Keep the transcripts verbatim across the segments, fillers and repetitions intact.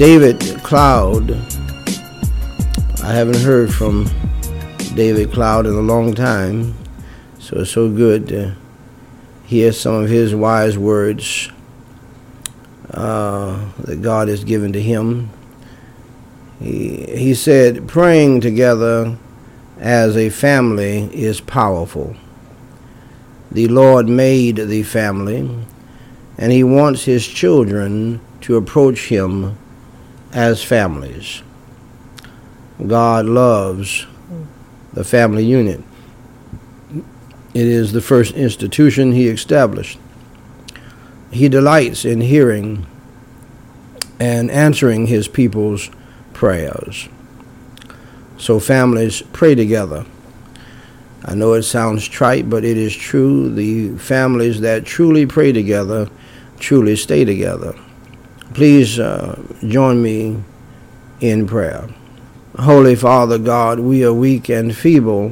David Cloud. I haven't heard from David Cloud in a long time, so it's so good to hear some of his wise words uh, that God has given to him. He, he said, praying together as a family is powerful. The Lord made the family, and he wants his children to approach him as families. God loves the family unit. It is the first institution he established. He delights in hearing and answering his people's prayers. So families pray together. I know it sounds trite, but it is true. The families that truly pray together truly stay together. Please uh, join me in prayer. Holy Father God, we are weak and feeble,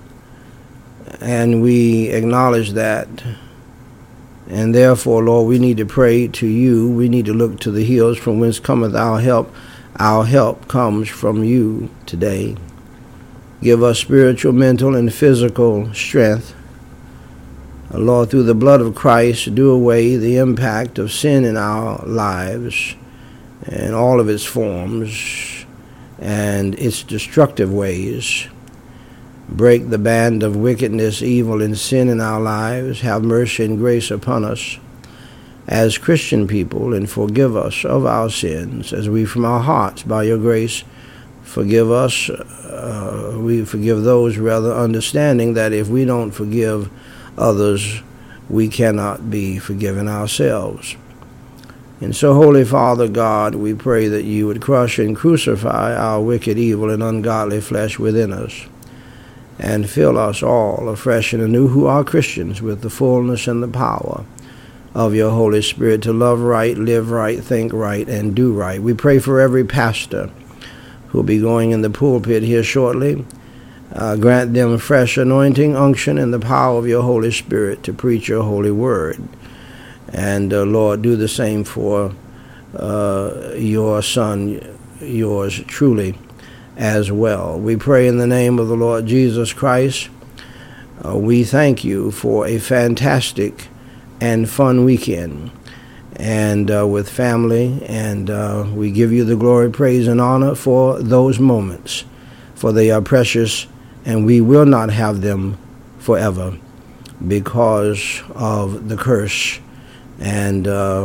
and we acknowledge that. And therefore, Lord, we need to pray to you. We need to look to the hills from whence cometh our help. Our help comes from you today. Give us spiritual, mental, and physical strength. Lord, through the blood of Christ, do away the impact of sin in our lives and all of its forms and its destructive ways. Break the band of wickedness, evil, and sin in our lives. Have mercy and grace upon us as Christian people, and forgive us of our sins as we from our hearts, by your grace, forgive us. Uh, we forgive those, rather, understanding that if we don't forgive others, we cannot be forgiven ourselves. And so, Holy Father God, we pray that you would crush and crucify our wicked, evil, and ungodly flesh within us, and fill us all afresh and anew who are Christians with the fullness and the power of your Holy Spirit to love right, live right, think right, and do right. We pray for every pastor who will be going in the pulpit here shortly. Uh, grant them fresh anointing, unction, and the power of your Holy Spirit to preach your holy word. And, uh, Lord, do the same for uh, your Son, yours truly, as well. We pray in the name of the Lord Jesus Christ. Uh, we thank you for a fantastic and fun weekend, and uh, with family, and uh, we give you the glory, praise, and honor for those moments, for they are precious, and we will not have them forever because of the curse, and uh,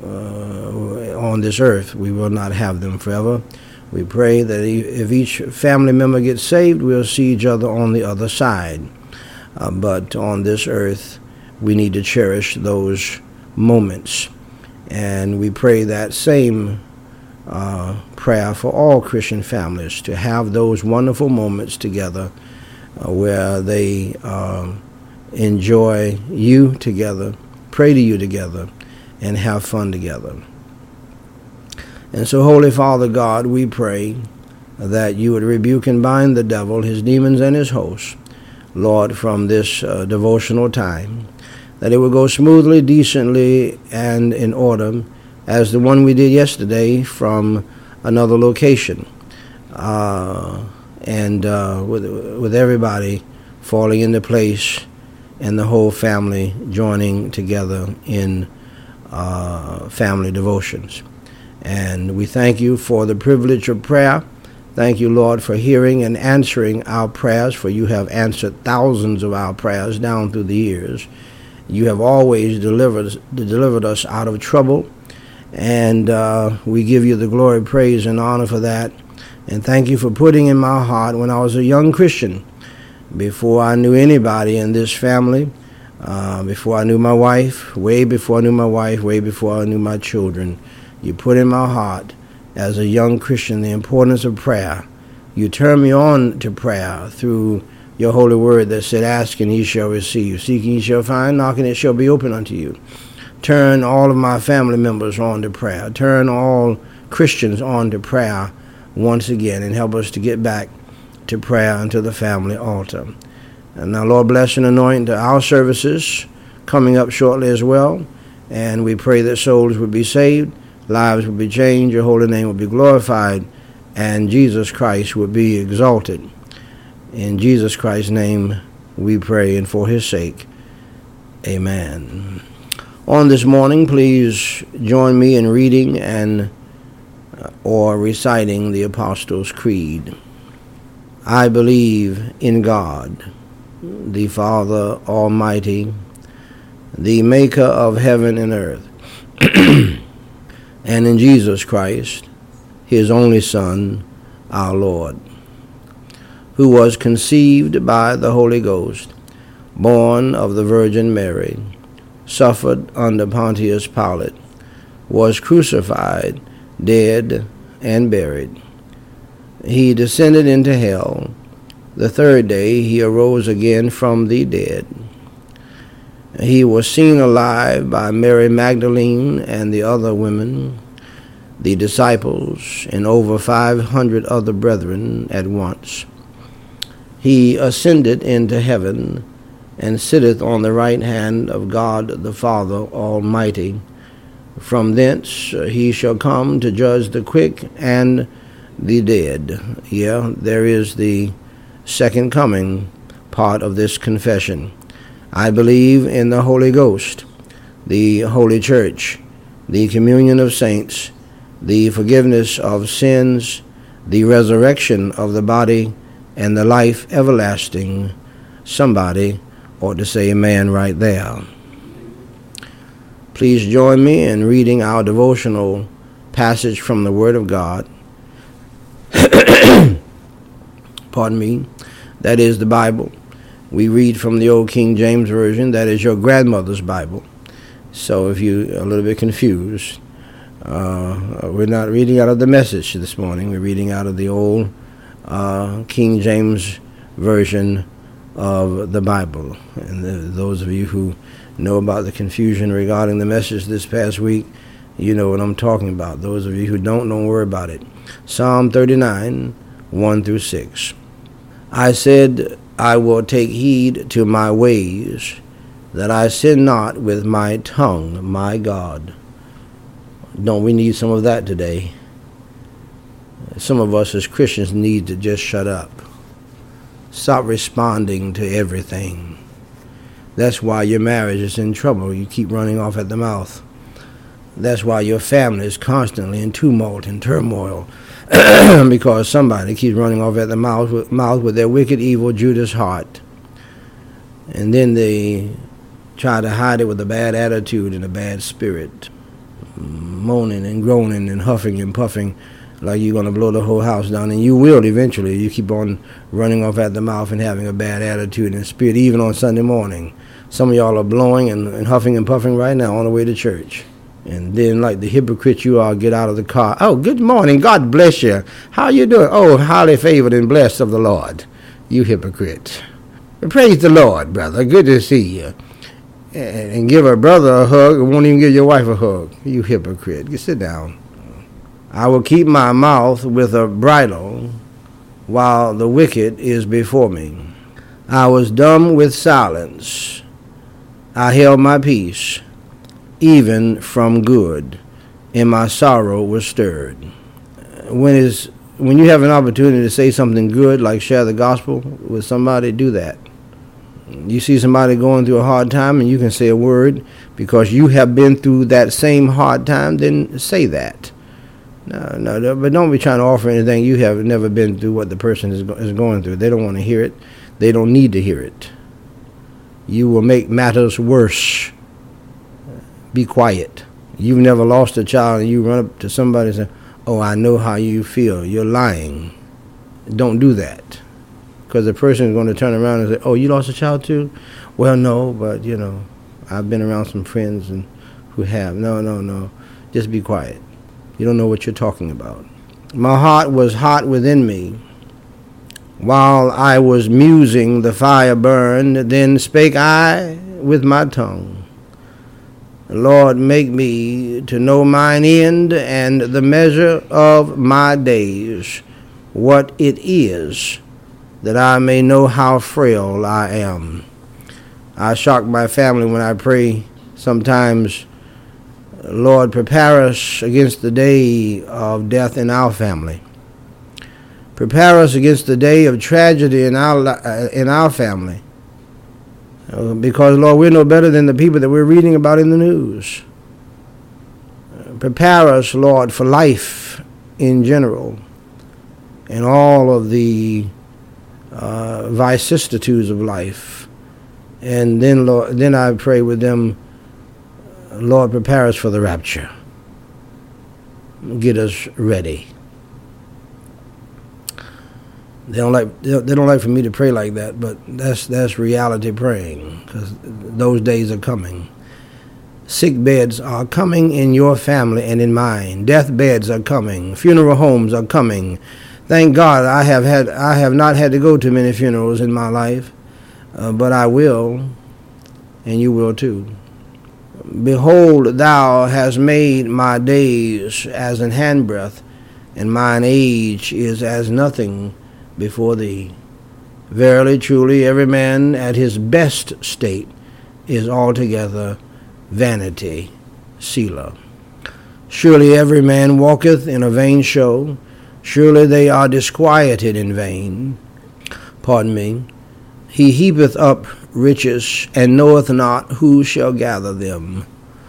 uh, on this earth we will not have them forever. We pray that if each family member gets saved, we'll see each other on the other side, uh, but on this earth we need to cherish those moments. And we pray that same uh, prayer for all Christian families, to have those wonderful moments together uh, where they uh, enjoy you together, pray to you together, and have fun together. And so, Holy Father God, we pray that you would rebuke and bind the devil, his demons, and his hosts, Lord, from this uh, devotional time, that it would go smoothly, decently, and in order, as the one we did yesterday from another location, uh, and uh, with with everybody falling into place, and the whole family joining together in uh, family devotions. And we thank you for the privilege of prayer. Thank you, Lord, for hearing and answering our prayers, for you have answered thousands of our prayers down through the years. You have always delivered delivered us out of trouble, and uh, we give you the glory, praise, and honor for that. And thank you for putting in my heart when I was a young Christian, before I knew anybody in this family, uh, before I knew my wife, way before I knew my wife, way before I knew my children, you put in my heart as a young Christian the importance of prayer. You turned me on to prayer through your holy word that said, ask and ye shall receive, seek and ye shall find, knock and it shall be open unto you. Turn all of my family members on to prayer. Turn all Christians on to prayer once again, and help us to get back to prayer and to the family altar. And now, Lord, bless and anoint our services coming up shortly as well. And we pray that souls would be saved. lives would be changed, your holy name would be glorified, and Jesus Christ would be exalted. In Jesus Christ's name we pray, and for his sake, amen. On this morning, please join me in reading and uh, or reciting the Apostles' Creed. I believe in God, the Father Almighty, the maker of heaven and earth, and in Jesus Christ, his only Son, our Lord, who was conceived by the Holy Ghost, born of the Virgin Mary, suffered under Pontius Pilate, was crucified, dead, and buried. He descended into hell. The third day he arose again from the dead. He was seen alive by Mary Magdalene and the other women, the disciples, and over five hundred other brethren at once. He ascended into heaven and sitteth on the right hand of God the Father Almighty. From thence he shall come to judge the quick and the dead. Yeah, there is the second coming part of this confession. I believe in the Holy Ghost, the Holy Church, the communion of saints, the forgiveness of sins, the resurrection of the body, and the life everlasting. Somebody ought to say amen right there. Please join me in reading our devotional passage from the Word of God. Pardon me. That is the Bible. We read from the old King James Version. That is your grandmother's Bible. So if you're a little bit confused, uh, we're not reading out of the Message this morning. We're reading out of the old uh, King James Version of the Bible. And the, those of you who know about the confusion regarding the Message this past week, you know what I'm talking about. Those of you who don't, don't worry about it. Psalm thirty-nine, one through six. I said, I will take heed to my ways, that I sin not with my tongue, my God. Don't we need some of that today? Some of us as Christians need to just shut up. Stop responding to everything. That's why your marriage is in trouble. You keep running off at the mouth. That's why your family is constantly in tumult and turmoil. Because somebody keeps running off at the mouth with, mouth with their wicked, evil Judas heart. And then they try to hide it with a bad attitude and a bad spirit. Moaning and groaning and huffing and puffing like you're going to blow the whole house down. And you will eventually. You keep on running off at the mouth and having a bad attitude and spirit, even on Sunday morning. Some of y'all are blowing and, and huffing and puffing right now on the way to church. And then, like the hypocrite you are, get out of the car. Oh, good morning. God bless you. How you doing? Oh, highly favored and blessed of the Lord. You hypocrite. Praise the Lord, brother. Good to see you. And give a brother a hug and won't even give your wife a hug. You hypocrite. You sit down. I will keep my mouth with a bridle while the wicked is before me. I was dumb with silence. I held my peace, even from good, and my sorrow was stirred. When is when you have an opportunity to say something good, like share the gospel with somebody, do that. You see somebody going through a hard time and you can say a word because you have been through that same hard time, then say that. No, no, but don't be trying to offer anything you have never been through what the person is, go- is going through. They don't want to hear it. They don't need to hear it. You will make matters worse. Be quiet. You've never lost a child and you run up to somebody and say, oh, I know how you feel. You're lying. Don't do that. Because the person is going to turn around and say, oh, you lost a child too? Well, no, but, you know, I've been around some friends and who have. No, no, no. Just be quiet. You don't know what you're talking about. My heart was hot within me. While I was musing, the fire burned. Then spake I with my tongue. Lord, make me to know mine end and the measure of my days, what it is, that I may know how frail I am. I shock my family when I pray sometimes Lord, prepare us against the day of death in our family. Prepare us against the day of tragedy in our uh, in our family. Uh, because, Lord, we're no better than the people that we're reading about in the news. Uh, prepare us, Lord, for life in general and all of the uh, vicissitudes of life. And then, Lord, then I pray with them, Lord, prepare us for the rapture. Get us ready. They don't like they don't like for me to pray like that, but that's that's reality praying, because those days are coming. Sick beds are coming in your family and in mine. Death beds are coming. Funeral homes are coming. Thank God I have had I have not had to go to many funerals in my life, uh, but I will, and you will too. Behold, thou hast made my days as an handbreadth, and mine age is as nothing before thee. Verily, truly, every man at his best state is altogether vanity. Selah. Surely every man walketh in a vain show. Surely they are disquieted in vain. Pardon me. He heapeth up riches, and knoweth not who shall gather them.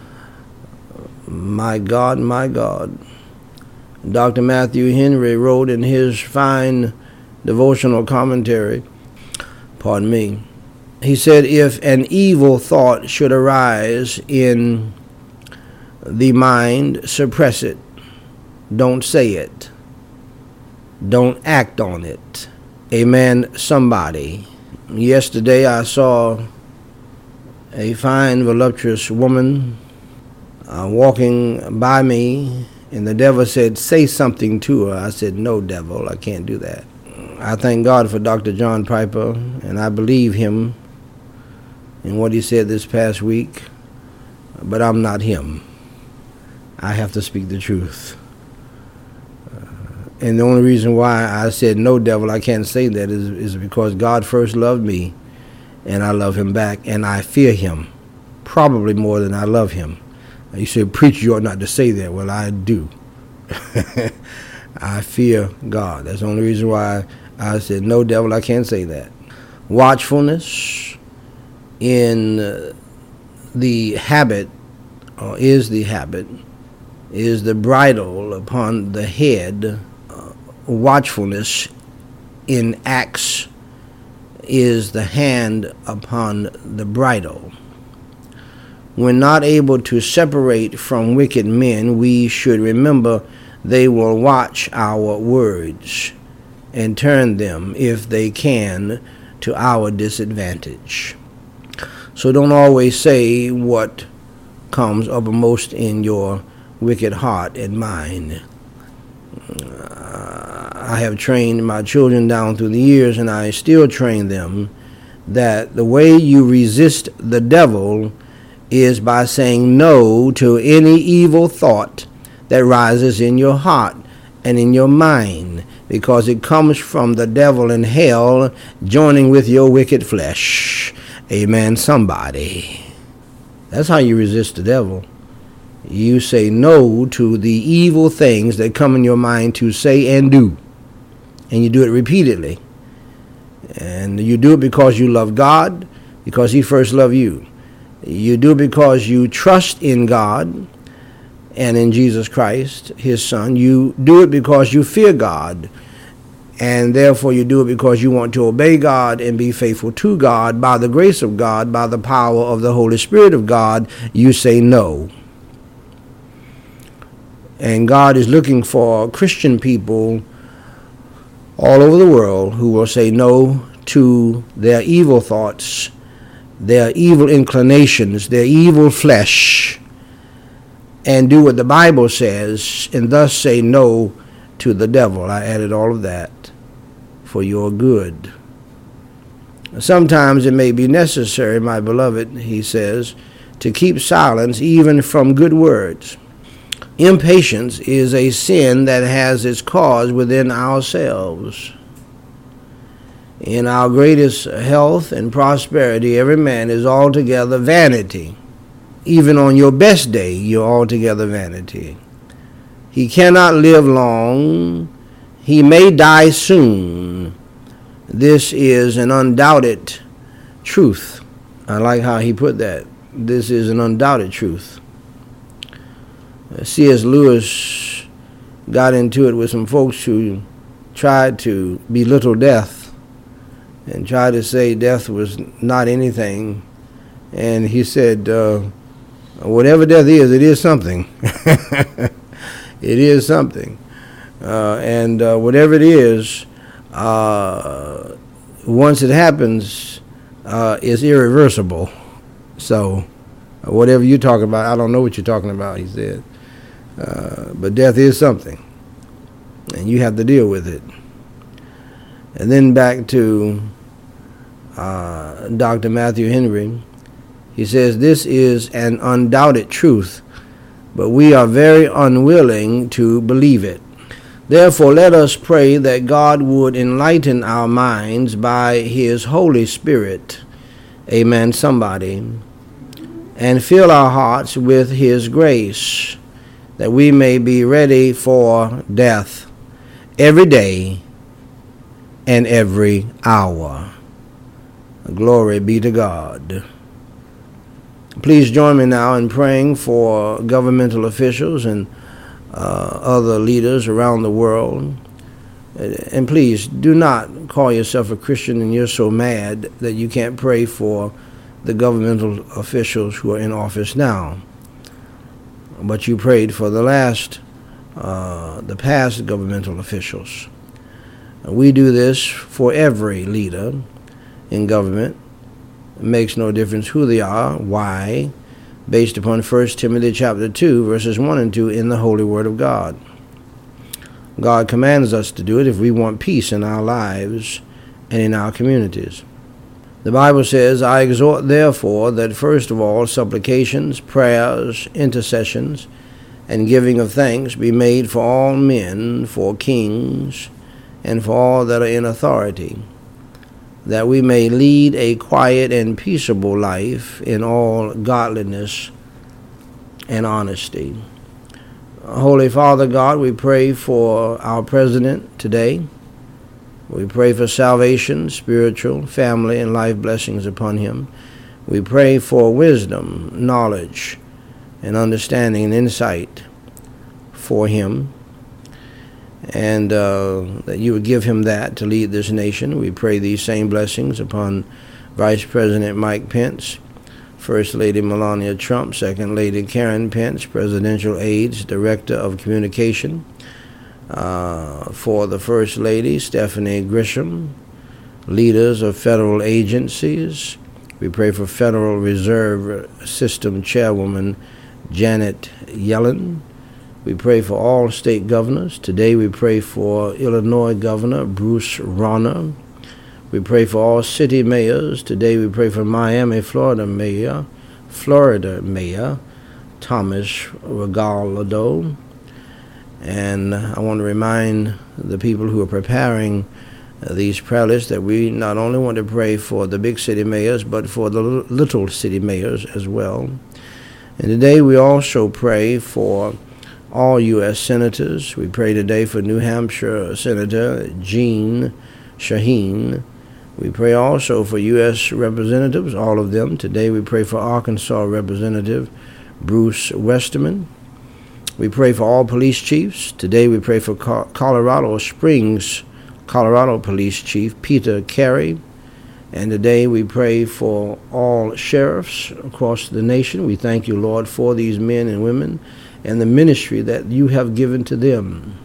My God, my God. Doctor Matthew Henry wrote in his fine devotional commentary, pardon me, he said, if an evil thought should arise in the mind, suppress it. Don't say it. Don't act on it. Amen, somebody. Yesterday I saw a fine, voluptuous woman uh, walking by me, and the devil said, say something to her. I said, no, devil, I can't do that. I thank God for Doctor John Piper, and I believe him in what he said this past week, but I'm not him. I have to speak the truth. Uh, and the only reason why I said, no, devil, I can't say that is, is because God first loved me, and I love him back, and I fear him, probably more than I love him. You said, preach, you ought not to say that. Well, I do. I fear God. That's the only reason why I said, no, devil, I can't say that. Watchfulness in uh, the habit, or is the habit, is the bridle upon the head. Uh, watchfulness in acts is the hand upon the bridle. When not able to separate from wicked men, we should remember they will watch our words and turn them, if they can, to our disadvantage. So don't always say what comes uppermost in your wicked heart and mind. Uh, I have trained my children down through the years, and I still train them, that the way you resist the devil is by saying no to any evil thought that rises in your heart and in your mind, because it comes from the devil in hell joining with your wicked flesh. Amen, somebody. That's how you resist the devil. You say no to the evil things that come in your mind to say and do. And you do it repeatedly. And you do it because you love God, because he first loved you. You do it because you trust in God and in Jesus Christ, his son. You do it because you fear God, and therefore you do it because you want to obey God and be faithful to God. By the grace of God, by the power of the Holy Spirit of God, you say no. And God is looking for Christian people all over the world who will say no to their evil thoughts, their evil inclinations, their evil flesh, and do what the Bible says, and thus say no to the devil. I added all of that for your good. Sometimes it may be necessary, my beloved, he says, to keep silence even from good words. Impatience is a sin that has its cause within ourselves. In our greatest health and prosperity, every man is altogether vanity. even on your best day, you're altogether vanity. He cannot live long. He may die soon. This is an undoubted truth. I like how he put that. This is an undoubted truth. C S. Lewis got into it with some folks who tried to belittle death and tried to say death was not anything. And he said, uh, whatever death is, it is something. It is something. Uh, and uh, whatever it is, uh, once it happens, uh, it's irreversible. So whatever you're talking about, I don't know what you're talking about, he said. Uh, but death is something, and you have to deal with it. And then back to uh, Doctor Matthew Henry. He says, this is an undoubted truth, but we are very unwilling to believe it. Therefore, let us pray that God would enlighten our minds by his Holy Spirit, amen, somebody, and fill our hearts with his grace, that we may be ready for death every day and every hour. Glory be to God. Please join me now in praying for governmental officials and uh, other leaders around the world. And please do not call yourself a Christian and you're so mad that you can't pray for the governmental officials who are in office now. But you prayed for the last, uh, the past governmental officials. We do this for every leader in government. It makes no difference who they are, why, based upon First Timothy chapter two, verses one and two in the Holy Word of God. God commands us to do it if we want peace in our lives and in our communities. The Bible says, I exhort therefore that first of all supplications, prayers, intercessions, and giving of thanks be made for all men, for kings, and for all that are in authority, that we may lead a quiet and peaceable life in all godliness and honesty. Holy Father God, we pray for our president today. We pray for salvation, spiritual, family, and life blessings upon him. We pray for wisdom, knowledge, and understanding and insight for him, and uh, that you would give him that to lead this nation. We pray these same blessings upon Vice President Mike Pence, First Lady Melania Trump, Second Lady Karen Pence, Presidential Aides, Director of Communication, uh, for the First Lady Stephanie Grisham, leaders of federal agencies. We pray for Federal Reserve System Chairwoman Janet Yellen. We pray for all state governors. Today we pray for Illinois Governor Bruce Rauner. We pray for all city mayors. Today we pray for Miami, Florida Mayor, Florida Mayor Thomas Regalado. And I want to remind the people who are preparing uh, these prayer lists that we not only want to pray for the big city mayors, but for the little city mayors as well. And today we also pray for all U S senators. We pray today for New Hampshire Senator Jeanne Shaheen. We pray also for U S representatives, all of them. Today we pray for Arkansas Representative Bruce Westerman. We pray for all police chiefs. Today we pray for Colorado Springs, Colorado Police Chief Peter Carey. And today we pray for all sheriffs across the nation. We thank you, Lord, for these men and women and the ministry that you have given to them.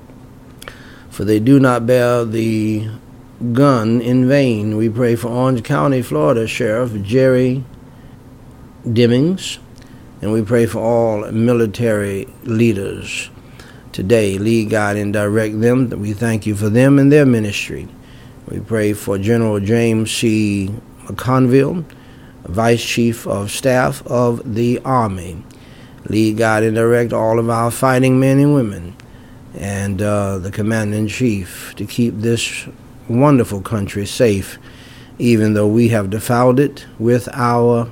For they do not bear the gun in vain. We pray for Orange County, Florida Sheriff Jerry Demings, and we pray for all military leaders today. Lead, guide, and direct them. We thank you for them and their ministry. We pray for General James C. McConville, Vice Chief of Staff of the Army. Lead, guide, and direct all of our fighting men and women and uh, the Commander-in-Chief to keep this wonderful country safe, even though we have defiled it with our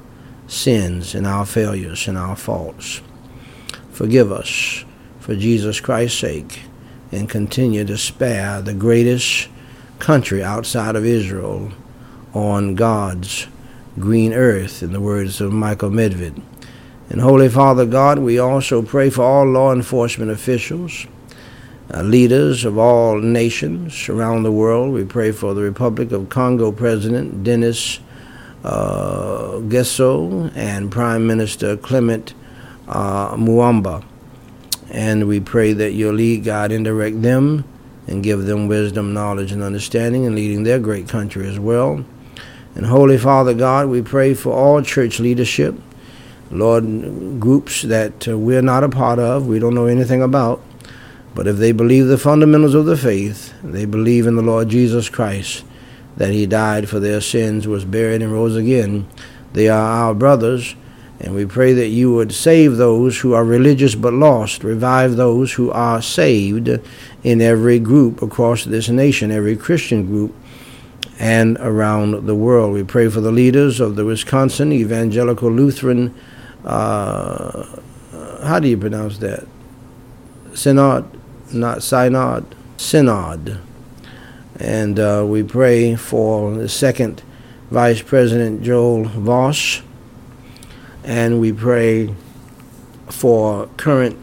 sins and our failures and our faults. Forgive us for Jesus Christ's sake, and continue to spare the greatest country outside of Israel on God's green earth, in the words of Michael Medved. And Holy Father God, we also pray for all law enforcement officials, uh, leaders of all nations around the world. We pray for the Republic of Congo President Denis uh, Gesso and Prime Minister Clement uh, Muamba. And we pray that you'll lead, God, and direct them and give them wisdom, knowledge, and understanding in leading their great country as well. And Holy Father God, we pray for all church leadership, Lord, groups that uh, we're not a part of, we don't know anything about, but if they believe the fundamentals of the faith, they believe in the Lord Jesus Christ, that he died for their sins, was buried, and rose again, they are our brothers. And we pray that you would save those who are religious but lost, revive those who are saved in every group across this nation, every Christian group, and around the world. We pray for the leaders of the Wisconsin Evangelical Lutheran, uh, how do you pronounce that? Synod, not synod, synod. And uh, we pray for the second Vice President Joel Voss. And we pray for current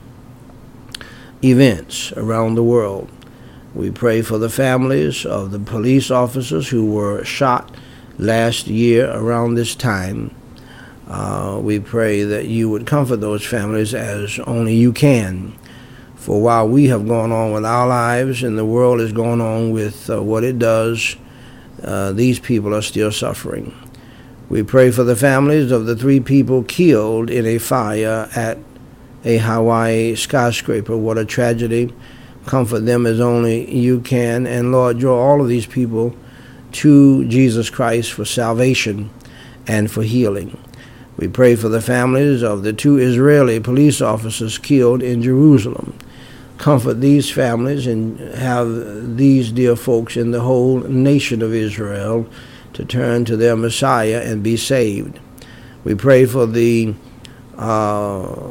events around the world. We pray for the families of the police officers who were shot last year around this time. Uh, we pray that you would comfort those families as only you can. For while we have gone on with our lives and the world is going on with uh, what it does, uh, these people are still suffering. We pray for the families of the three people killed in a fire at a Hawaii skyscraper. What a tragedy. Comfort them as only you can. And Lord, draw all of these people to Jesus Christ for salvation and for healing. We pray for the families of the two Israeli police officers killed in Jerusalem. Comfort these families and have these dear folks in the whole nation of Israel to turn to their Messiah and be saved. We pray for the uh,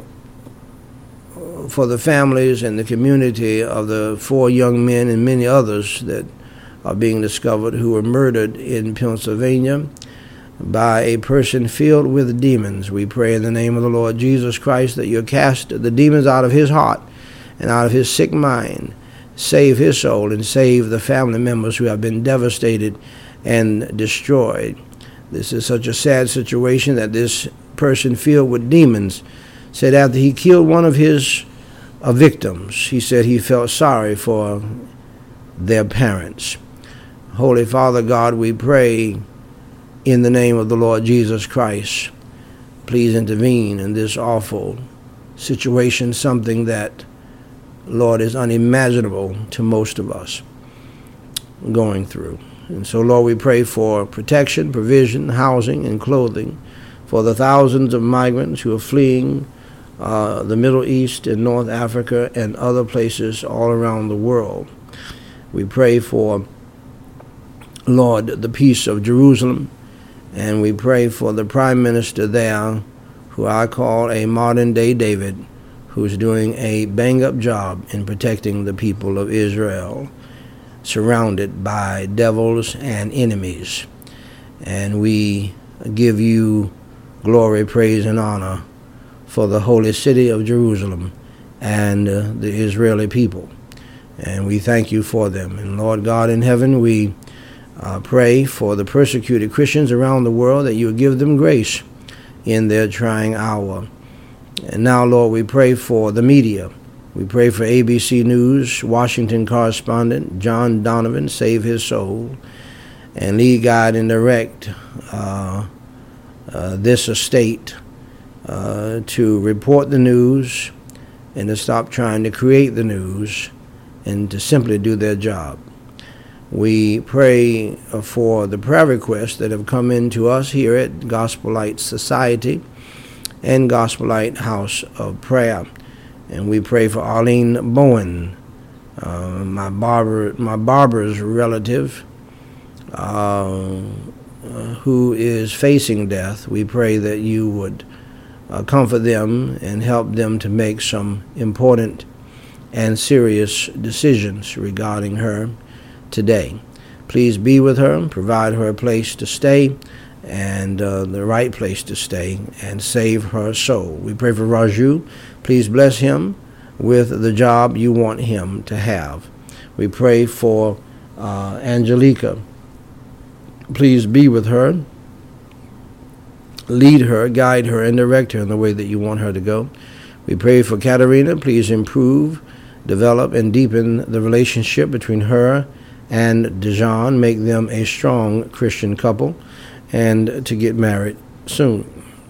for the families and the community of the four young men and many others that are being discovered who were murdered in Pennsylvania by a person filled with demons. We pray in the name of the Lord Jesus Christ that you cast the demons out of his heart and out of his sick mind, save his soul and save the family members who have been devastated and destroyed. This is such a sad situation that this person filled with demons said after he killed one of his uh, victims, he said he felt sorry for their parents. Holy Father God, we pray in the name of the Lord Jesus Christ, please intervene in this awful situation, something that, Lord, is unimaginable to most of us going through. And so, Lord, we pray for protection, provision, housing, and clothing for the thousands of migrants who are fleeing uh, the Middle East and North Africa and other places all around the world. We pray for, Lord, the peace of Jerusalem, and we pray for the prime minister there, who I call a modern-day David, who's doing a bang-up job in protecting the people of Israel, surrounded by devils and enemies. And we give you glory, praise, and honor for the holy city of Jerusalem and uh, the Israeli people. And we thank you for them. And Lord God in heaven, we uh, pray for the persecuted Christians around the world, that you would give them grace in their trying hour. And now, Lord, we pray for the media. We pray for A B C News, Washington correspondent John Donovan, save his soul, and lead, guide, and direct uh, uh, this estate uh, to report the news and to stop trying to create the news and to simply do their job. We pray for the prayer requests that have come in to us here at Gospel Light Society and Gospel Light House of Prayer. And we pray for Arlene Bowen, uh, my barber, my barber's relative, uh, uh, who is facing death, we pray that you would uh, comfort them and help them to make some important and serious decisions regarding her today. Please be with her, provide her a place to stay, and uh, the right place to stay, and save her soul. We pray for Raju. Please bless him with the job you want him to have. We pray for uh, Angelica. Please be with her, lead her, guide her, and direct her in the way that you want her to go. We pray for Katerina. Please improve, develop, and deepen the relationship between her and Dejan. Make them a strong Christian couple, and to get married soon.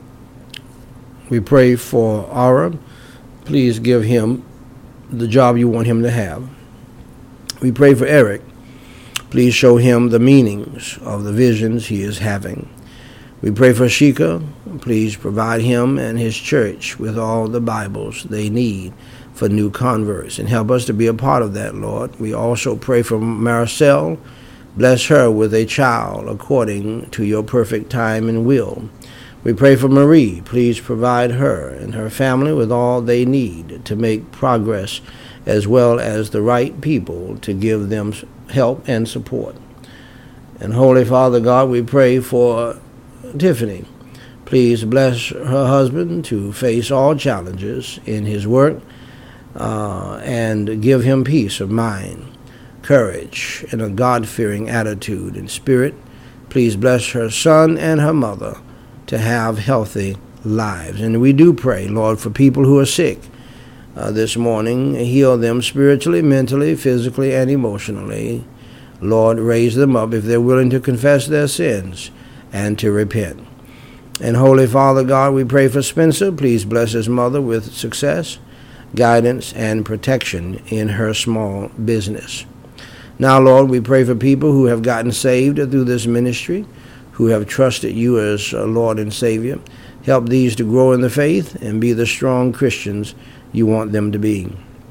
We pray for Ara. Please give him the job you want him to have. We pray for Eric. Please show him the meanings of the visions he is having. We pray for Shika. Please provide him and his church with all the Bibles they need for new converts, and help us to be a part of that, Lord. We also pray for Marcel. Bless her with a child according to your perfect time and will. We pray for Marie. Please provide her and her family with all they need to make progress, as well as the right people to give them help and support. And Holy Father God, we pray for Tiffany. Please bless her husband to face all challenges in his work uh, and give him peace of mind, courage, and a God-fearing attitude and spirit. Please bless her son and her mother to have healthy lives. And we do pray, Lord, for people who are sick uh, this morning. Heal them spiritually, mentally, physically, and emotionally. Lord, raise them up if they're willing to confess their sins and to repent. And Holy Father God, we pray for Spencer. Please bless his mother with success, guidance, and protection in her small business. Now, Lord, we pray for people who have gotten saved through this ministry, who have trusted you as Lord and Savior. Help these to grow in the faith and be the strong Christians you want them to be.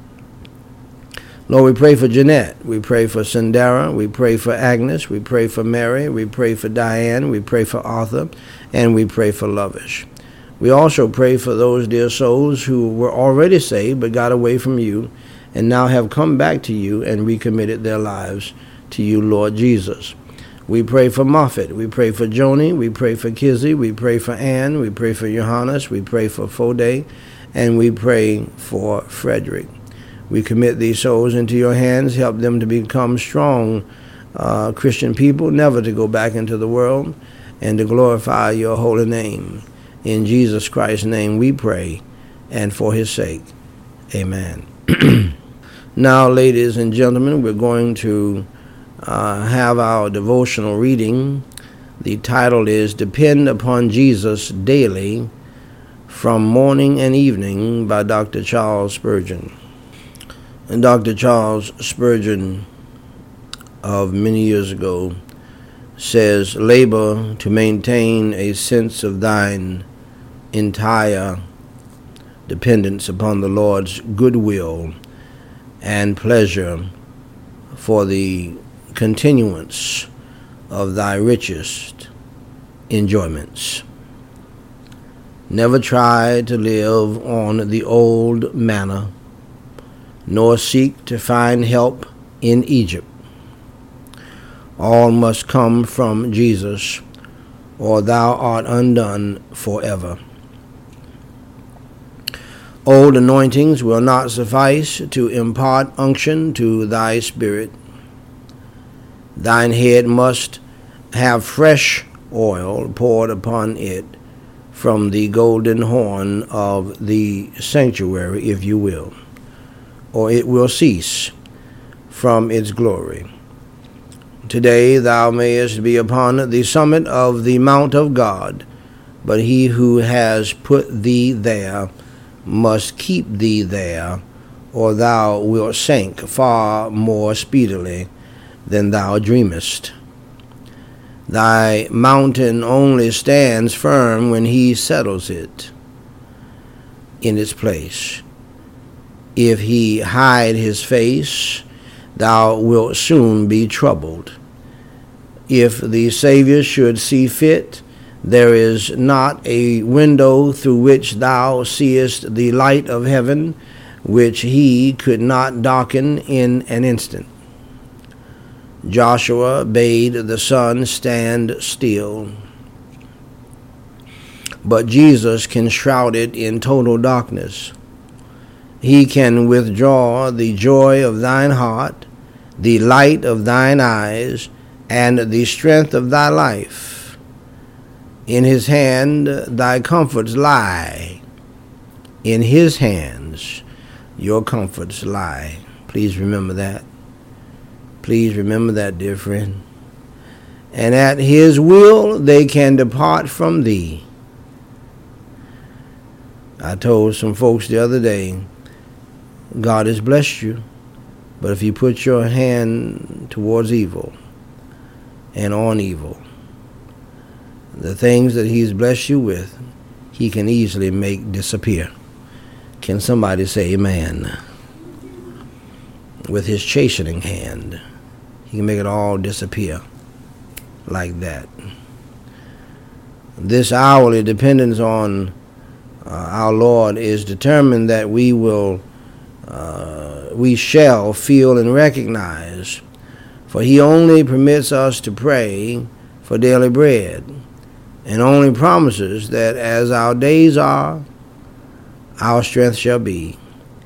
Lord, we pray for Jeanette. We pray for Sandara. We pray for Agnes. We pray for Mary. We pray for Diane. We pray for Arthur. And we pray for Lovish. We also pray for those dear souls who were already saved but got away from you, and now have come back to you and recommitted their lives to you, Lord Jesus. We pray for Moffat. We pray for Joni. We pray for Kizzy. We pray for Ann. We pray for Johannes. We pray for Fode. And we pray for Frederick. We commit these souls into your hands. Help them to become strong uh, Christian people, never to go back into the world, and to glorify your holy name. In Jesus Christ's name we pray, and for his sake. Amen. Now, ladies and gentlemen, we're going to uh, have our devotional reading. The title is Depend Upon Jesus Daily, from Morning and Evening, by Doctor Charles Spurgeon. And Doctor Charles Spurgeon of many years ago says, labor to maintain a sense of thine entire dependence upon the Lord's goodwill and pleasure for the continuance of thy richest enjoyments. Never try to live on the old manna, nor seek to find help in Egypt. All must come from Jesus, or thou art undone forever. Old anointings will not suffice to impart unction to thy spirit. Thine head must have fresh oil poured upon it from the golden horn of the sanctuary, if you will, or it will cease from its glory. Today thou mayest be upon the summit of the mount of God, but he who has put thee there must keep thee there, or thou wilt sink far more speedily than thou dreamest. Thy mountain only stands firm when he settles it in its place. If he hide his face, thou wilt soon be troubled. If the Savior should see fit, there is not a window through which thou seest the light of heaven, which he could not darken in an instant. Joshua bade the sun stand still, but Jesus can shroud it in total darkness. He can withdraw the joy of thine heart, the light of thine eyes, and the strength of thy life. In his hand thy comforts lie. In his hands your comforts lie. Please remember that. Please remember that, dear friend. And at his will they can depart from thee. I told some folks the other day, God has blessed you, but if you put your hand towards evil and on evil, the things that he's blessed you with, he can easily make disappear. Can somebody say amen? With his chastening hand, he can make it all disappear like that. This hourly dependence on uh, our Lord is determined that we will, uh, we shall feel and recognize, for he only permits us to pray for daily bread, and only promises that as our days are, our strength shall be.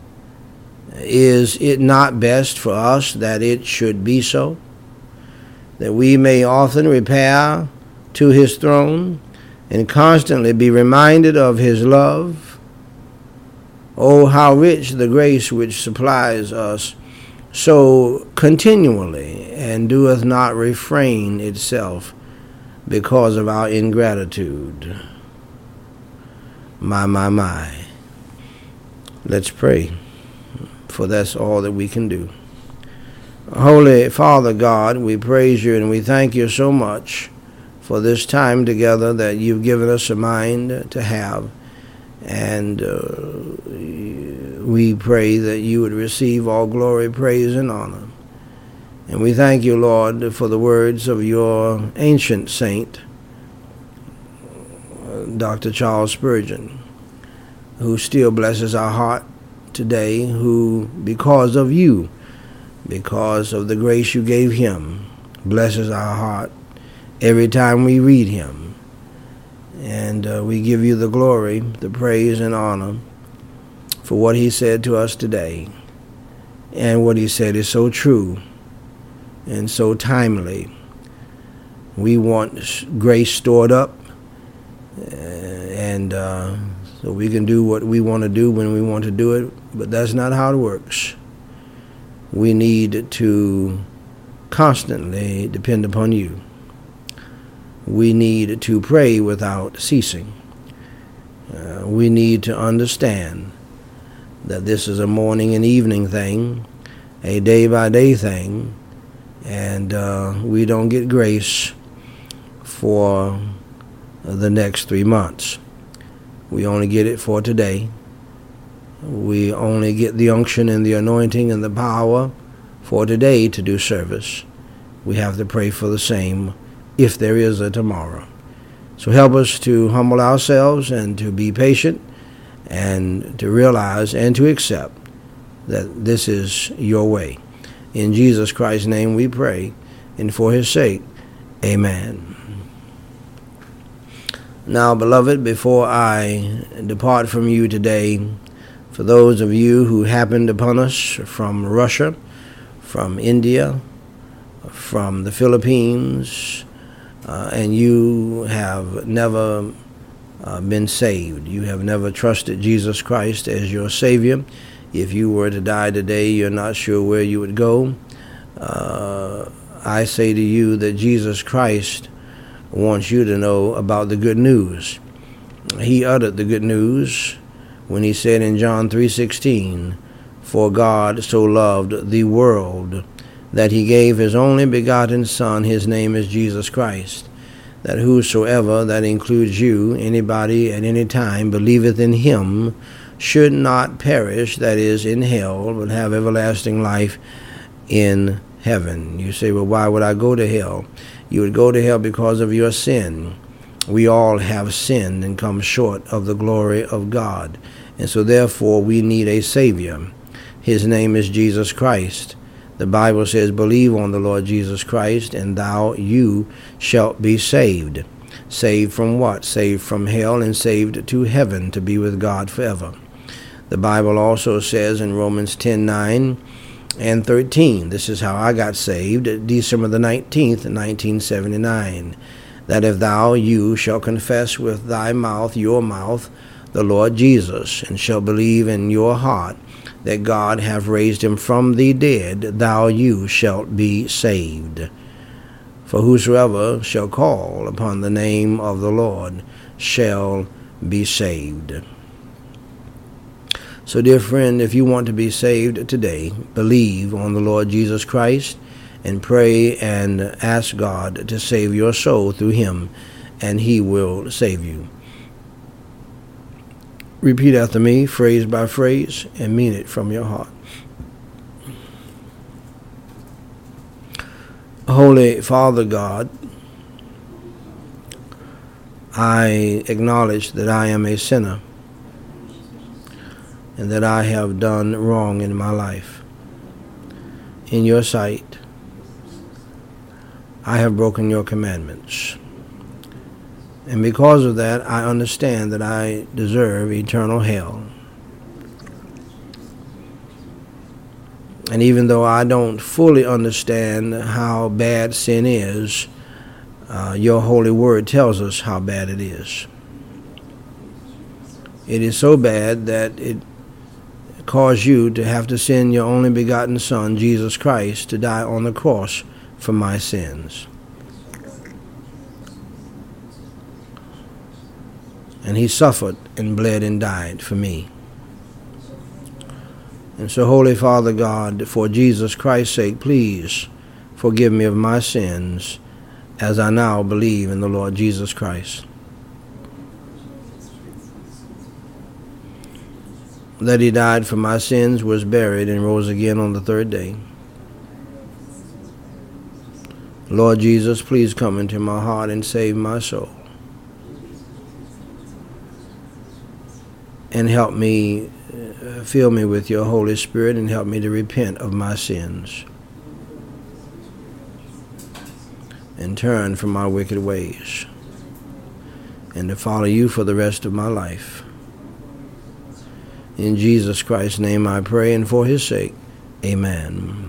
Is it not best for us that it should be so, that we may often repair to his throne and constantly be reminded of his love? Oh, how rich the grace which supplies us so continually and doeth not refrain itself because of our ingratitude. My, my, my. Let's pray, for that's all that we can do. Holy Father God, we praise you and we thank you so much for this time together that you've given us a mind to have. And uh, we pray that you would receive all glory, praise, and honor. And we thank you, Lord, for the words of your ancient saint, Doctor Charles Spurgeon, who still blesses our heart today, who, because of you, because of the grace you gave him, blesses our heart every time we read him. And uh, we give you the glory, the praise, and honor for what he said to us today. And what he said is so true and so timely. We want grace stored up, uh, and uh, so we can do what we want to do when we want to do it, but that's not how it works. We need to constantly depend upon you. We need to pray without ceasing. Uh, we need to understand that this is a morning and evening thing, a day-by-day thing, and uh, we don't get grace for the next three months. We only get it for today. We only get the unction and the anointing and the power for today to do service. We have to pray for the same if there is a tomorrow. So help us to humble ourselves and to be patient and to realize and to accept that this is your way. In Jesus Christ's name we pray, and for his sake, amen. Now, beloved, before I depart from you today, for those of you who happened upon us from Russia, from India, from the Philippines, uh, and you have never uh, been saved, you have never trusted Jesus Christ as your Savior, if you were to die today, you're not sure where you would go, uh, I say to you that Jesus Christ wants you to know about the good news. He uttered the good news when he said in John three sixteen, "For God so loved the world that he gave his only begotten Son, his name is Jesus Christ, that whosoever," that includes you, anybody at any time, "believeth in him should not perish," that is, in hell, but have everlasting life in heaven. You say, well, why would I go to hell? You would go to hell because of your sin. We all have sinned and come short of the glory of God. And so therefore we need a Savior. His name is Jesus Christ. The Bible says, believe on the Lord Jesus Christ, and thou, you, shalt be saved. Saved from what? Saved from hell and saved to heaven to be with God forever. The Bible also says in Romans ten nine and thirteen, this is how I got saved, December the nineteenth, nineteen seventy-nine, that if thou, you, shall confess with thy mouth, your mouth, the Lord Jesus, and shall believe in your heart that God hath raised him from the dead, thou, you, shalt be saved. For whosoever shall call upon the name of the Lord shall be saved. So, dear friend, if you want to be saved today, believe on the Lord Jesus Christ and pray and ask God to save your soul through him, and he will save you. Repeat after me, phrase by phrase, and mean it from your heart. Holy Father God, I acknowledge that I am a sinner and that I have done wrong in my life. In your sight, I have broken your commandments. And because of that, I understand that I deserve eternal hell. And even though I don't fully understand how bad sin is, uh, your holy word tells us how bad it is. It is so bad that it caused you to have to send your only begotten Son, Jesus Christ, to die on the cross for my sins. And he suffered and bled and died for me. And so, Holy Father God, for Jesus Christ's sake, please forgive me of my sins as I now believe in the Lord Jesus Christ. That he died for my sins, was buried, and rose again on the third day. Lord Jesus, please come into my heart and save my soul. And help me, uh, fill me with your Holy Spirit, and help me to repent of my sins and turn from my wicked ways and to follow you for the rest of my life. In Jesus Christ's name I pray, and for his sake, amen.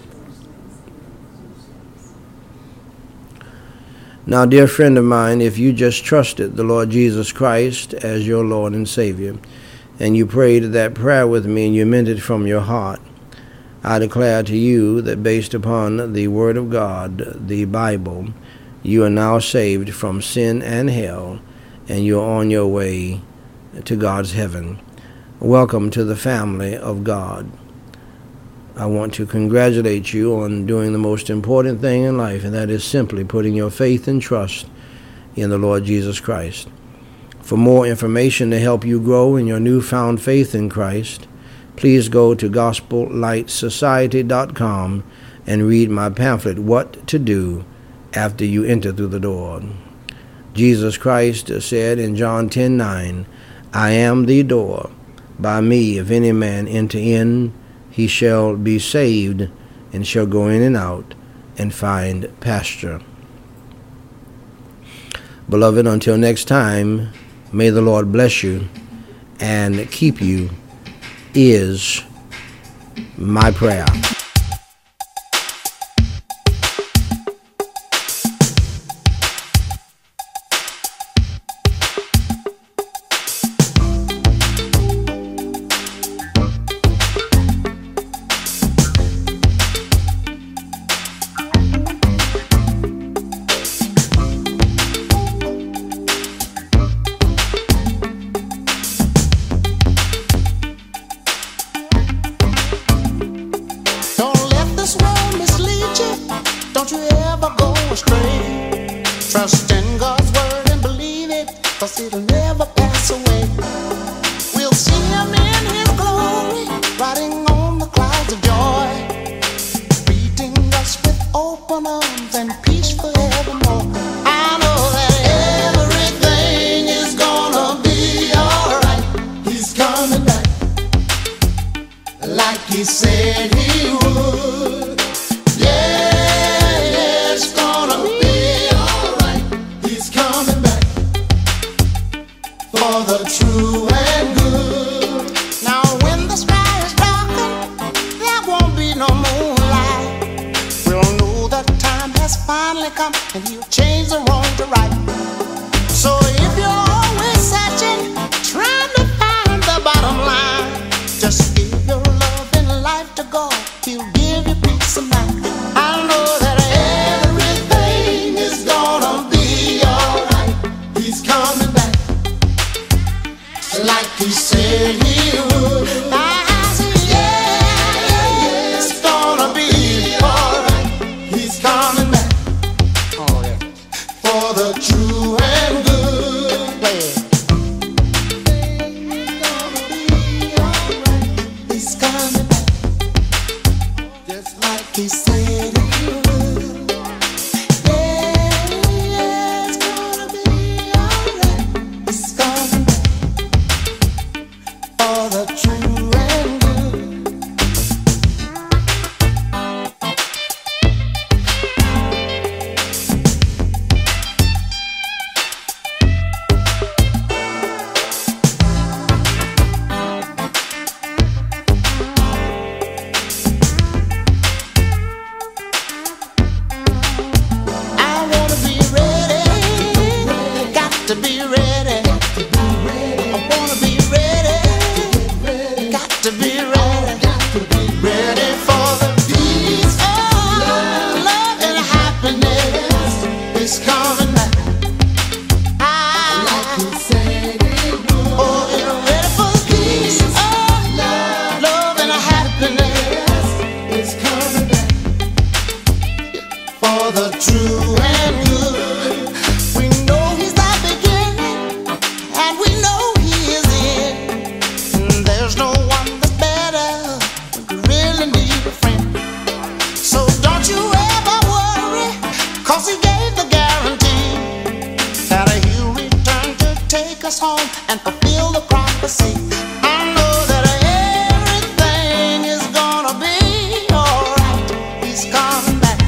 Now, dear friend of mine, if you just trusted the Lord Jesus Christ as your Lord and Savior, and you prayed that prayer with me and you meant it from your heart, I declare to you that based upon the Word of God, the Bible, you are now saved from sin and hell, and you're on your way to God's heaven. Welcome to the family of God. I want to congratulate you on doing the most important thing in life, and that is simply putting your faith and trust in the Lord Jesus Christ. For more information to help you grow in your newfound faith in Christ, please go to gospel light society dot com and read my pamphlet, What to Do After You Enter Through the Door. Jesus Christ said in John ten nine, I am the door. By me, if any man enter in, he shall be saved, and shall go in and out, and find pasture. Beloved, until next time, may the Lord bless you and keep you, is my prayer. for the true and good. Now when the sky is darkened, there won't be no moonlight. We'll know that time has finally come, and He'll change the wrong to right. So if you're always searching, trying to find the bottom line, just give your love and life to God. He'll give you peace of mind. I know that everything is gonna be alright. He's coming back, like He said He would. I say, yeah, it's gonna be alright. He's coming back, oh yeah, for the true and good. Play it. He's coming back, just like He said He would. Yeah, it's gonna be alright. He's coming back for the true and good. I wanna be ready, got to be ready. I wanna be ready, got to be ready, ready for the peace of love and happiness. It's coming back. I, oh, you're ready for the peace of love and happiness. It's coming back for the true and good. We know He's the beginning, and we know He is in. And there's no one that's better. We really need a friend. So don't you ever worry, 'cause He gave the guarantee that He'll return to take us home and fulfill the prophecy. I know that everything is gonna be alright. He's coming back,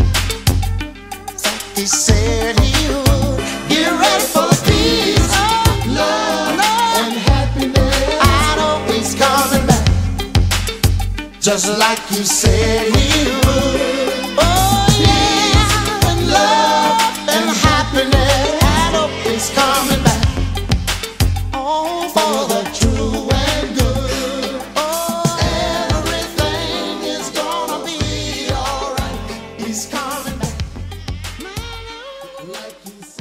He said He would. Get ready for the peace of love and happiness. I know He's coming back, just like He said He would. Oh yeah, and love and happiness. I know He's coming back, oh, for the true and good. Oh, everything is gonna be alright. He's coming back, like He said.